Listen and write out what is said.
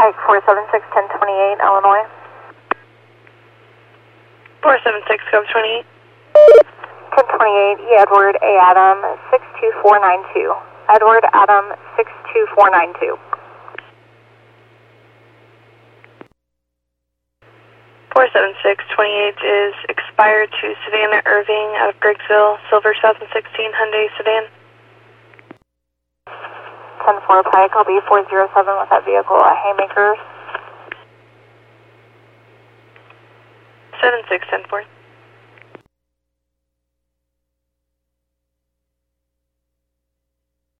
Pike 476-1028, Illinois. 476, Cove 28. 1028, E. Edward A. Adam 62492. Edward Adam 62492. 476-28 is expired to Savannah Irving out of Griggsville, Silver 2016 Hyundai sedan. 10-4 Pike, I'll be 407 with that vehicle at Haymakers. 76-10-4.